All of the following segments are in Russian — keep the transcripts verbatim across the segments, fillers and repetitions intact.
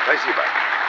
Спасибо.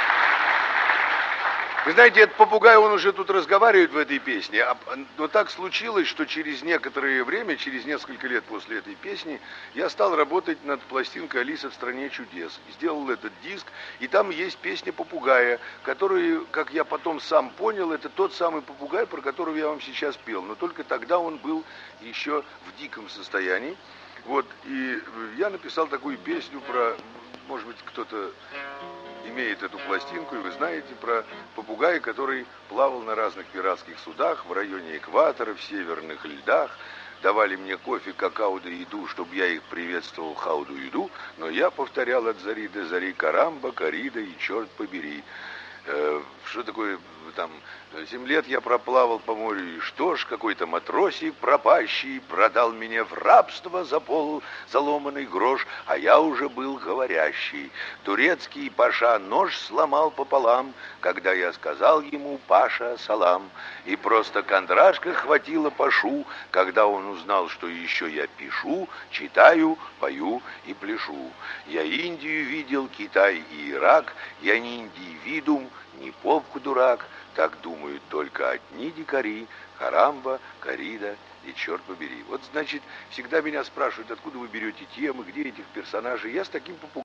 Вы знаете, этот попугай, он уже тут разговаривает в этой песне, а, но так случилось, что через некоторое время, через несколько лет после этой песни, я стал работать над пластинкой «Алиса в стране чудес». Сделал этот диск, и там есть песня попугая, который, как я потом сам понял, это тот самый попугай, про которого я вам сейчас пел, но только тогда он был еще в диком состоянии. Вот, и я написал такую песню про, может быть, кто-то имеет эту пластинку, и вы знаете про попугая, который плавал на разных пиратских судах в районе экватора, в северных льдах. Давали мне кофе, какао да еду, чтобы я их приветствовал хауду еду, но я повторял от зари до зари карамба, корида и черт побери. Э, что такое там, семь лет я проплавал по морю, и что ж, какой-то матросик пропащий продал меня в рабство за пол заломанный грош, а я уже был говорящий. Турецкий паша нож сломал пополам, когда я сказал ему «Паша, салам». И просто кондрашка хватило пашу, когда он узнал, что еще я пишу, читаю, пою и пляшу. Я Индию видел, Китай и Ирак, я не индивидуум, не попку дурак, так думают только одни дикари, Карамба, Корида и черт побери. Вот, значит, всегда меня спрашивают, откуда вы берете темы, где этих персонажей. Я с таким попугаем